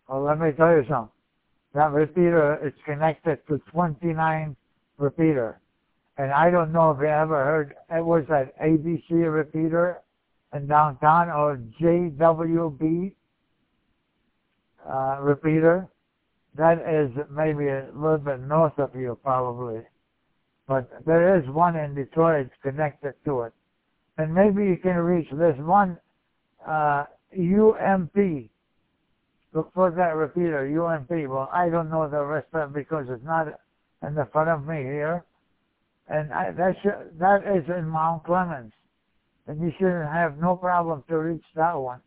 Well, let me tell you something. That repeater is connected to 29 repeater. And I don't know if you ever heard, it was that ABC repeater in downtown or JWB repeater. That is maybe a little bit north of you probably. But there is one in Detroit connected to it. And maybe you can reach this one UMP. Look for that repeater, UMP. Well, I don't know the rest of it because it's not in the front of me here. And that is in Mount Clemens. And you shouldn't have no problem to reach that one.